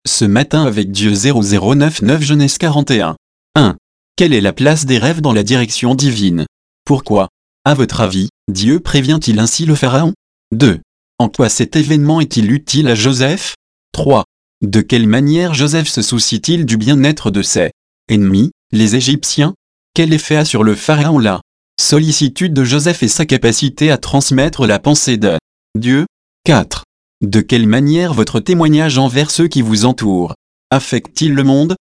Ce matin avec Dieu 0099 Genèse 41. 1. Quelle est la place des rêves dans la direction divine? Pourquoi, à votre avis, Dieu prévient-il ainsi le Pharaon? 2. En quoi cet événement est-il utile à Joseph? 3. De quelle manière Joseph se soucie-t-il du bien-être de ses ennemis, les Égyptiens? Quel effet a sur le Pharaon la sollicitude de Joseph et sa capacité à transmettre la pensée de Dieu? 4. De quelle manière votre témoignage envers ceux qui vous entourent affecte-t-il le monde?